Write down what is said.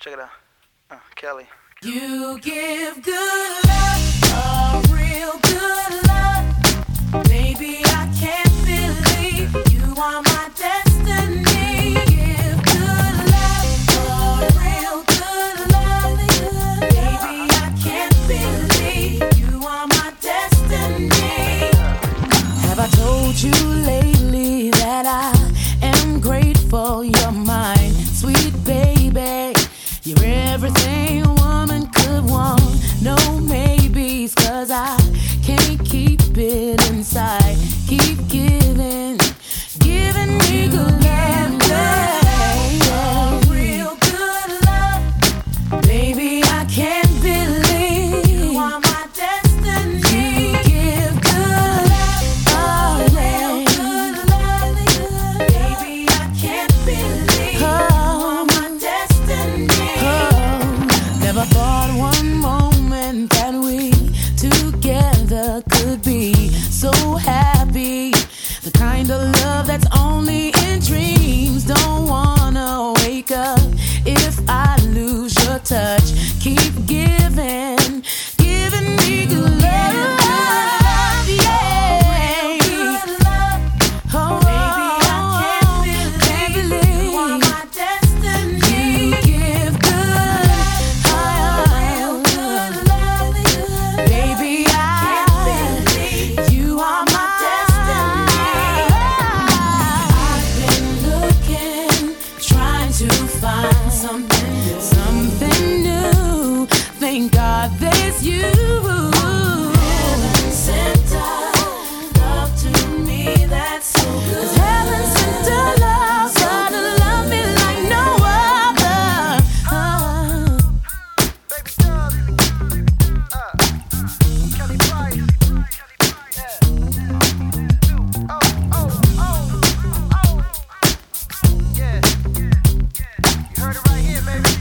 Check it out. Kelly. You give good love, a real good love. Baby, I can't believe you are my destiny. Give good love, a real good love. Baby, I can't believe you are my destiny. Have I told you lately that I am grateful you're mine, sweet baby? You're everything a woman could want. No maybes, 'cause I can't keep it inside. Keep giving, giving me good love, yeah. Real good love. Baby, I can't believe you are my destiny. You give good love, oh yeah. Real good love. Baby, I can't believe you are my destiny. Never thought one moment that we together could be so happy. The kind of love that's only in dreams. Don't wanna wake up if I lose your touch. Keep giving, giving me good love, yeah. Oh, baby, I can't believe you are my destiny. You give good, real good love. Baby, I can't believe you are my destiny. I've been looking, trying to find something new. Thank God there's you. Heaven sent love to me, that's so good. 'Cause heaven sent a love, God to love me like no other. Baby Dub. Kelly Price. Yeah. Oh. Yeah. You heard it right here, baby.